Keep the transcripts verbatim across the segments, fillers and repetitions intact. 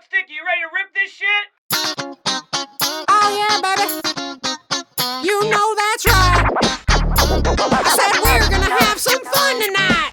Sticky, you ready to rip this shit? Oh yeah, baby. You know that's right. I said we're gonna have some fun tonight.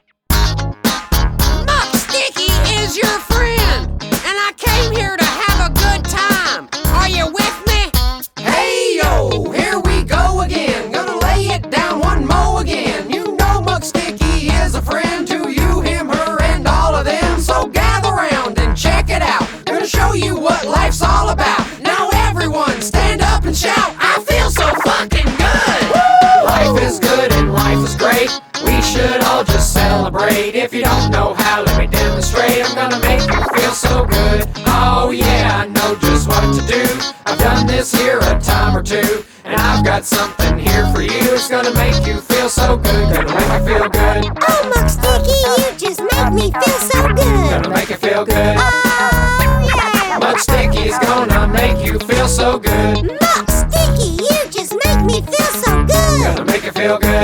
Muck Sticky is your friend, and I came here to have a good time. Are you with me? Hey yo, here we go again. Gonna lay it down one more again. You know Muck Sticky is a friend to you, him, her, and all of them. So gather round and check it out. Gonna show you what life's all about. Now everyone stand up and shout, I feel so fucking good. Woo! Life is good and life is great. We should all just celebrate. If you don't know how, let me demonstrate. I'm gonna make you feel so good. Oh yeah, I know just what to do. I've done this here a time or two, and I've got something here for you. It's gonna make you feel so good. Gonna make you feel good. Oh, Muck Sticky, you just make me feel so good. Gonna make you feel good. Oh, yeah. Muck Sticky's gonna make you feel so good. Muck Sticky, you just make me feel so good. Gonna make you feel good.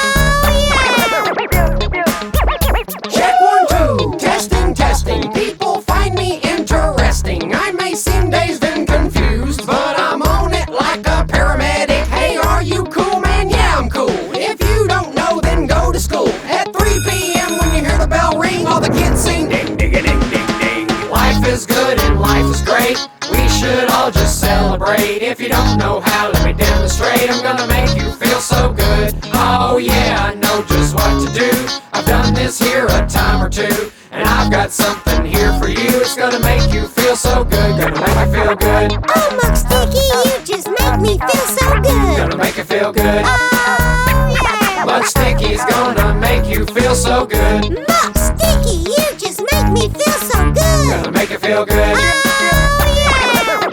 Oh, yeah. Check one, two, testing, testing. People find me interesting. I may seem dazed and confused, but I'm on it like a paramedic. Hey, are you cool, man? Yeah, I'm cool. If you don't know, then go to school. At three p m when you hear the bell ring, all the kids sing ding, ding, ding, ding, ding. Life is good and life is great. We should all just celebrate. If you don't know how, let me demonstrate. I'm gonna make you feel so good. Oh yeah, I know just what to do. I've done this here a time or two, and I've got something here for you. It's gonna make you feel so good. Gonna make you feel good. Oh, Muck Sticky, you just make me feel so good. Gonna make you feel good. Oh, yeah. Muck Sticky's gonna make you feel so good. Muck Sticky, you just make me feel so good. Gonna make you feel good. Oh, yeah.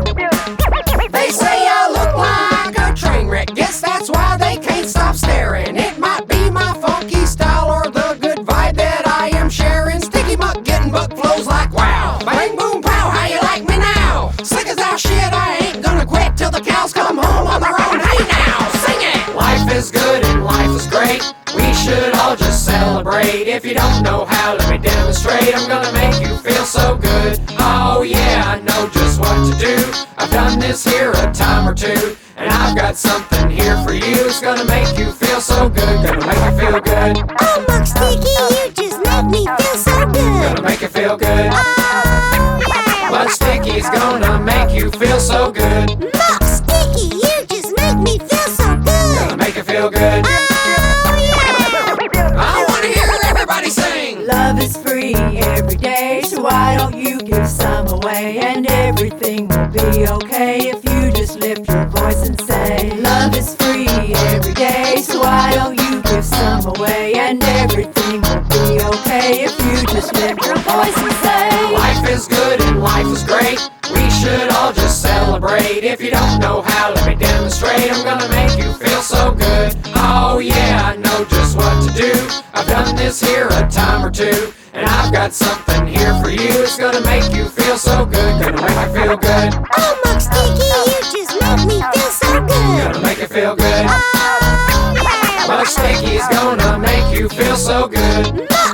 They say I look like a train wreck. Guess that's why they can't stop staring. It might be my funky style or the good vibe that I am sharing. Sticky Muck getting buck flows like wow. Bang, boom, pow, how you like me now? Slick as our shit, I ain't gonna quit till the cows come home on their own. Hey now, sing it! Life is good and life is great. We should all just celebrate. If you don't know how, let me demonstrate. I'm gonna make you feel so good. Oh yeah, I know just what to do. I've done this here a time or two, and I've got something here for you. It's gonna make you feel so good. Gonna make you feel good. Oh, Muck Sticky, you just make me feel so good. Gonna make you feel good. Oh, yeah. Muck Sticky's gonna make you feel so good. Muck Sticky, you just make me feel so Gonna good. make you feel good. Oh, yeah. I wanna hear everybody sing. Love is free every day, so why don't you give some away? And everything will be okay if you just lift your voice and say, love is free every day, so why don't you give some away? And everything will be okay if you just lift your voice and say, Life is good and life is great. We should all just celebrate. If you don't know how, let me demonstrate. I'm gonna make you feel so good. Oh yeah, I know just what to do. I've done this here a time or two, and I've got something here for you. It's gonna make you feel so good. Gonna make you feel good. Oh, Muck Sticky, you just make me feel so good. Gonna make you feel good. Oh, yeah. Muck Sticky's gonna make you feel so good. Muck